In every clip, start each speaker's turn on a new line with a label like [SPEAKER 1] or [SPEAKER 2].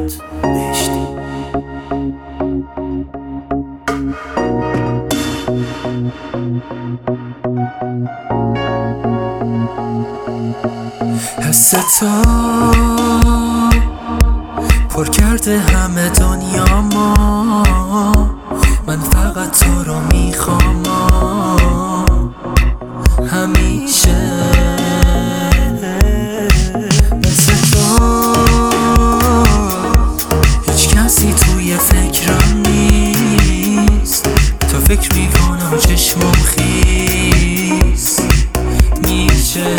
[SPEAKER 1] بهشتی. حس تو پر کرده همه دنیا ما، من فقط تو رو میخوام همیشه. مثل تو هیچ کسی توی فکرم نیست، تو فکر میکنم چشمم خیس میشه.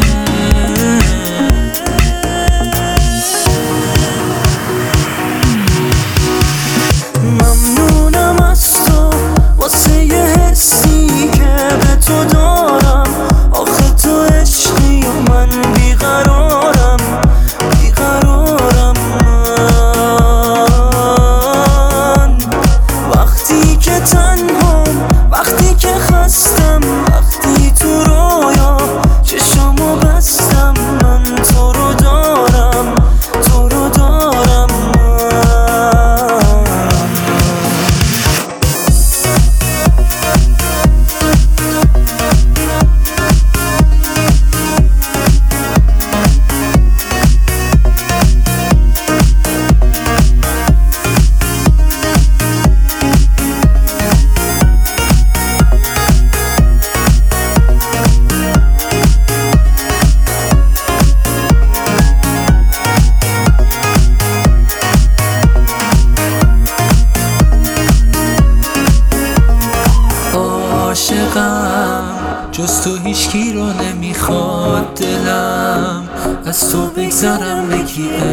[SPEAKER 2] ممنونم از تو واسه یه حسی که به تو دارم، آخه تو عشقی و من بیقرارم من. وقتی که تنهام، وقتی که خستم، وقتی تو رویا چشامو بستم، من تو رو دارم
[SPEAKER 1] عاشقم جز تو هیچکی رو نمیخواد دلم، از تو بگذرم بگی